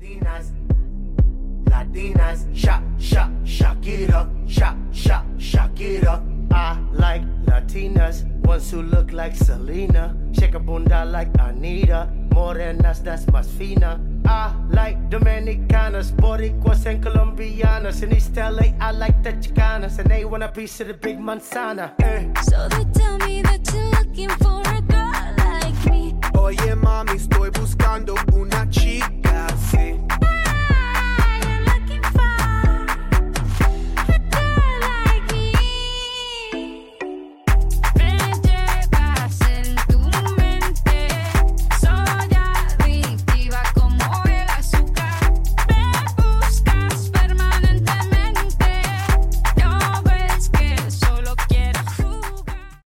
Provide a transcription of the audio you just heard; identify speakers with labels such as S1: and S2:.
S1: Latinas, Shakira, Shakira. I like Latinas, ones who look like Selena, shake a bunda like Anita, morenas, that's más fina. I like Dominicanas, Boricuas and Colombianas. In East LA, I like the Chicanas, and they want a piece of the big manzana.
S2: So they tell me that you're looking for a girl like me.
S3: Oye mami, estoy buscando